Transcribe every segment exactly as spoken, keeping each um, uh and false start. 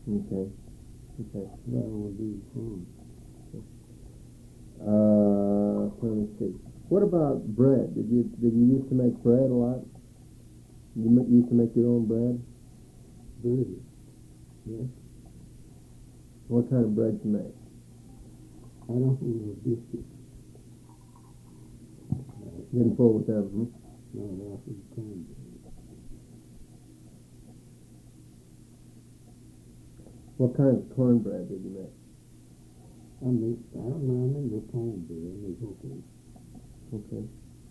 Okay. Okay. But I want to do the corn. Uh, let me see. What about bread? Did you did you used to make bread a lot? You ma- used to make your own bread? Bread. Yes. What kind of bread you make? I don't know biscuit. Didn't fool with them, hmm? No, that's the corn bread. What kind of cornbread did you make? I make, I don't know, I make the corn bread. I make okay. Okay.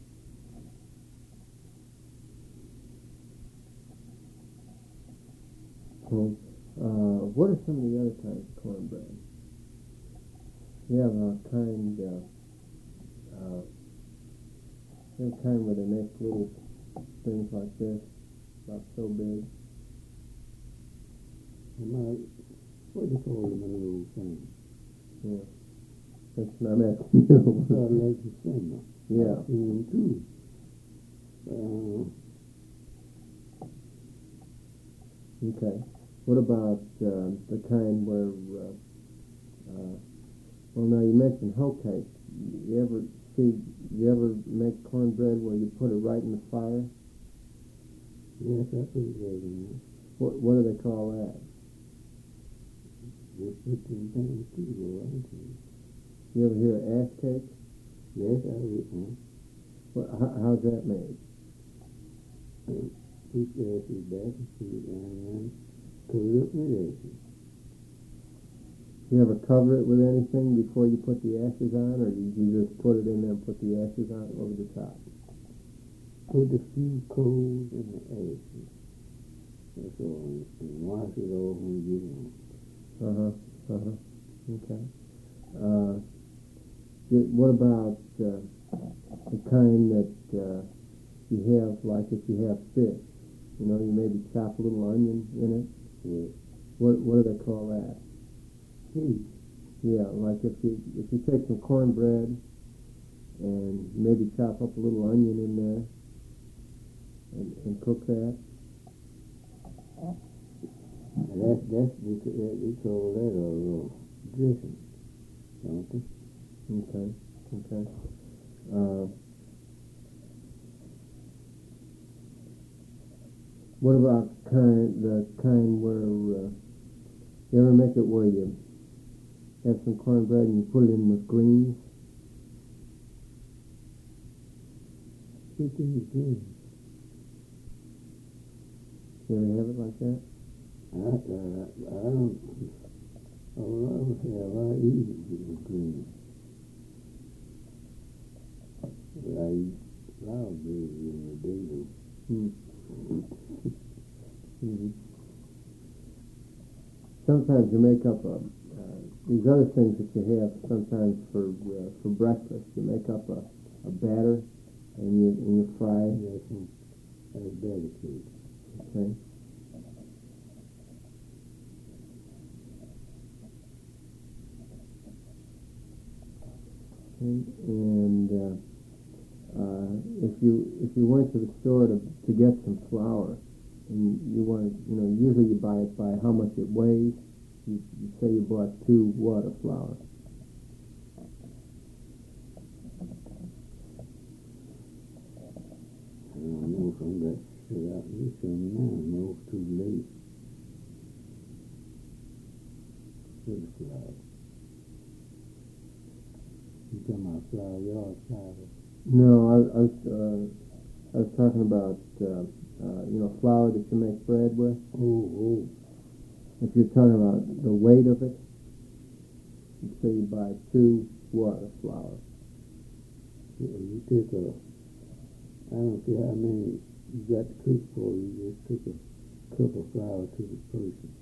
So, uh, what are some of the other kinds of cornbread? You have a kind, uh, uh, you have a kind where they make little things like this, about so big. And my, what do you call them, my little thing? Yeah. That's not asking you. I like the same. Yeah. And too. Uh, Okay. What about uh, the kind where, uh, uh, well, now you mentioned hoe cake. You ever see, you ever make cornbread where you put it right in the fire? yes, I put it right in there. What, what do they call that? Just put them things too, though, I don't think. You ever hear of ash cake? Yes, I would, huh? What, how, how's that made? Put the ashes back and put it down and cover it up with ashes. You ever cover it with anything before you put the ashes on, or did you just put it in there and put the ashes on over the top? Put a few coals in the ashes. That's all. And wash it off when you get on. Uh-huh, uh-huh, okay. Uh, did, what about uh, the kind that uh, you have, like if you have fish, you know, you maybe chop a little onion in it? Yeah. What what do they call that? Hey, Yeah, like if you if you take some cornbread and maybe chop up a little onion in there and, and cook that. that's, that's, we, that, we call that a uh, dressing, don't we? Okay, okay. Uh, what about kind the kind where uh, you ever make it where you have some cornbread and you put it in with greens? Chicken again. You ever have it like that? I, I, I don't, all I would have, I eat it with green. But I eat flour bread in the day, though. Hmm. Mm-hmm. Sometimes you make up a, uh, these other things that you have sometimes for uh, for breakfast. You make up a, a batter and you and you fry it. Yeah, some, that's better cake. Okay. Okay. And uh, uh, if you if you went to the store to to get some flour, and you wanted, you know, usually you buy it by how much it weighs. You, you say you bought two wad of flour. I don't know if I'm got to sit out this one now. No, it's too late. For the flour. You talking about flour yard flour? No, I, I was uh, I was talking about uh, uh, you know, flour that you make bread with. Oh, oh. If you're talking about the weight of it, you say you buy two wad of flour. Yeah, you take a, I don't care how many you got to cook for, you just cook a cup of flour to the person.